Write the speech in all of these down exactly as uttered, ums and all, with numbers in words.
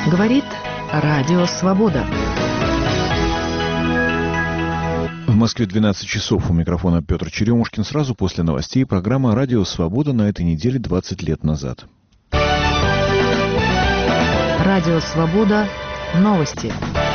Говорит Радио Свобода. В Москве двенадцать часов. У микрофона Петр Черемушкин. Сразу после новостей программа «Радио Свобода» на этой неделе двадцать лет назад. Радио Свобода. Новости.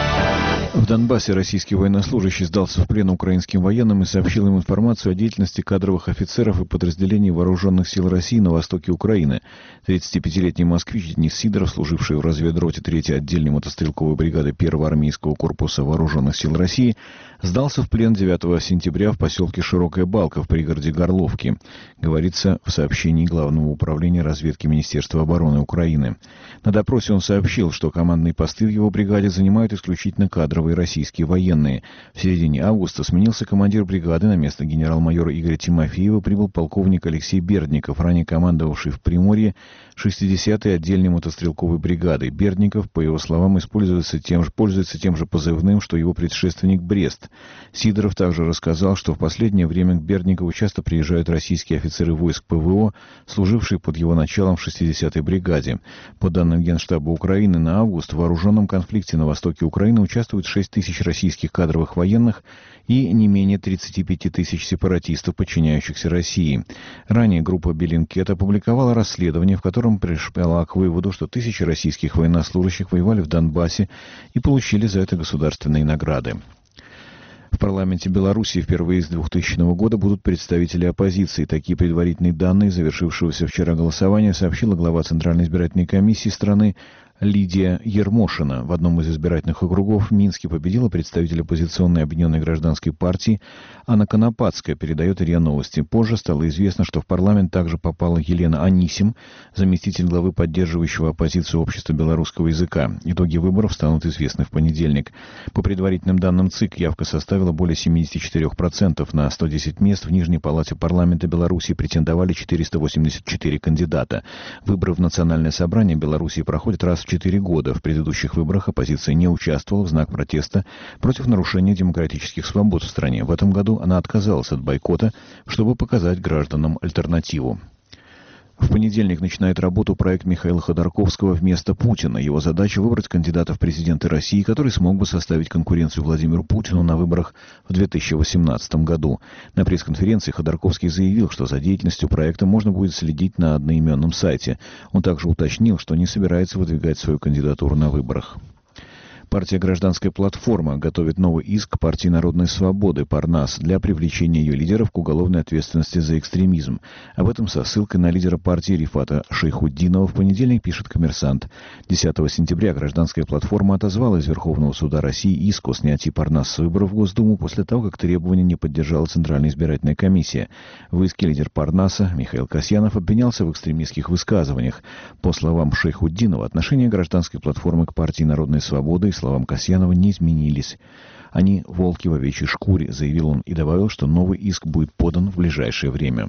В Донбассе российский военнослужащий сдался в плен украинским военным и сообщил им информацию о деятельности кадровых офицеров и подразделений вооруженных сил России на востоке Украины. тридцатипятилетний москвич Денис Сидоров, служивший в разведроте третьей отдельной мотострелковой бригады первого армейского корпуса вооруженных сил России, сдался в плен девятого сентября в поселке Широкая Балка в пригороде Горловки, говорится в сообщении Главного управления разведки Министерства обороны Украины. На допросе он сообщил, что командные посты в его бригаде занимают исключительно кадровые российские военные. В середине августа сменился командир бригады, на место генерал-майора Игоря Тимофеева прибыл полковник Алексей Бердников, ранее командовавший в Приморье шестидесятой отдельной мотострелковой бригадой. Бердников, по его словам, используется тем же, пользуется тем же позывным, что его предшественник Брест. Сидоров также рассказал, что в последнее время к Бердникову часто приезжают российские офицеры войск ПВО, служившие под его началом в шестидесятой бригаде. По данным Генштаба Украины, на август в вооруженном конфликте на востоке Украины участвуют шесть тысяч российских кадровых военных и не менее тридцати пяти тысяч сепаратистов, подчиняющихся России. Ранее группа Беллинкет опубликовала расследование, в котором пришла к выводу, что тысячи российских военнослужащих воевали в Донбассе и получили за это государственные награды. В парламенте Беларуси впервые с двухтысячного года будут представители оппозиции. Такие предварительные данные завершившегося вчера голосования сообщила глава Центральной избирательной комиссии страны Лидия Ермошина. В одном из избирательных округов в Минске победила представитель оппозиционной объединенной гражданской партии Анна Конопадская, передает РИА Новости. Позже стало известно, что в парламент также попала Елена Анисим, заместитель главы поддерживающего оппозицию общества белорусского языка. Итоги выборов станут известны в понедельник. По предварительным данным ЦИК, явка составила более семидесяти четырёх процентов. На сто десять мест в Нижней палате парламента Беларуси претендовали четыреста восемьдесят четыре кандидата. Выборы в Национальное собрание Беларуси проходят раз в четыре года. В предыдущих выборах оппозиция не участвовала в знак протеста против нарушения демократических свобод в стране. В этом году она отказалась от бойкота, чтобы показать гражданам альтернативу. В понедельник начинает работу проект Михаила Ходорковского «Вместо Путина». Его задача — выбрать кандидата в президенты России, который смог бы составить конкуренцию Владимиру Путину на выборах в две тысячи восемнадцатом году. На пресс-конференции Ходорковский заявил, что за деятельностью проекта можно будет следить на одноименном сайте. Он также уточнил, что не собирается выдвигать свою кандидатуру на выборах. Партия «Гражданская платформа» готовит новый иск партии Народной свободы «Парнас» для привлечения ее лидеров к уголовной ответственности за экстремизм. Об этом со ссылкой на лидера партии Рифата Шайхутдинова в понедельник пишет «Коммерсант». десятого сентября «Гражданская платформа» отозвала из Верховного суда России иск о снятии «Парнас» с выборов в Госдуму после того, как требование не поддержала Центральная избирательная комиссия. В иске лидер «Парнаса» Михаил Касьянов обвинялся в экстремистских высказываниях. По словам Шайхутдинова, отношение «Гражданской платформы» к партии Народной свободы и словам Касьянова не изменились. Они волки в овечьей шкуре, заявил он и добавил, что новый иск будет подан в ближайшее время.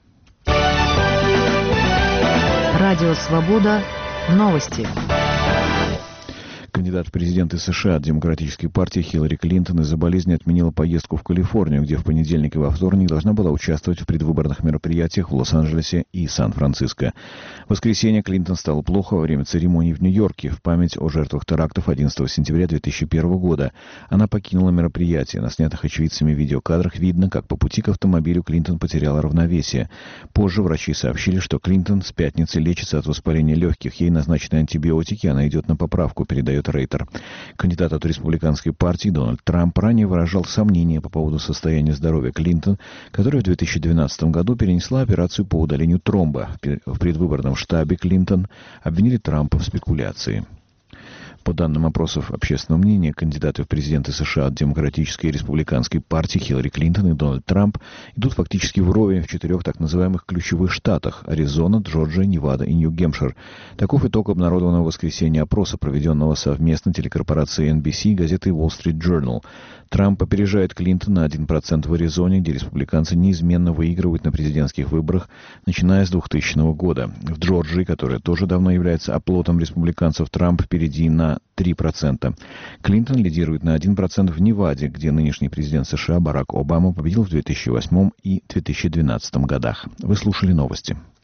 Радио Свобода. Новости. Кандидат в президенты США от Демократической партии Хиллари Клинтон из-за болезни отменила поездку в Калифорнию, где в понедельник и во вторник должна была участвовать в предвыборных мероприятиях в Лос-Анджелесе и Сан-Франциско. В воскресенье Клинтон стало плохо во время церемонии в Нью-Йорке в память о жертвах терактов одиннадцатого сентября две тысячи первого года. Она покинула мероприятие. На снятых очевидцами видеокадрах видно, как по пути к автомобилю Клинтон потеряла равновесие. Позже врачи сообщили, что Клинтон с пятницы лечится от воспаления легких. Ей назначены антибиотики, она идет на поправку, передает Рейтер. Кандидат от республиканской партии Дональд Трамп ранее выражал сомнения по поводу состояния здоровья Клинтон, которая в две тысячи двенадцатом году перенесла операцию по удалению тромба. В предвыборном штабе Клинтон обвинили Трампа в спекуляции. По данным опросов общественного мнения, кандидаты в президенты США от Демократической и Республиканской партий Хиллари Клинтон и Дональд Трамп идут фактически вровень в четырех так называемых ключевых штатах – Аризона, Джорджия, Невада и Нью-Гэмпшир. Таков итог обнародованного в воскресенье опроса, проведенного совместно телекорпорацией эн би си и газетой Wall Street Journal. Трамп опережает Клинтона на один процент в Аризоне, где республиканцы неизменно выигрывают на президентских выборах, начиная с двухтысячного года. В Джорджии, которая тоже давно является оплотом республиканцев, Трамп впереди на три процента. Клинтон лидирует на один процент в Неваде, где нынешний президент США Барак Обама победил в две тысячи восьмом и две тысячи двенадцатом годах. Вы слушали новости.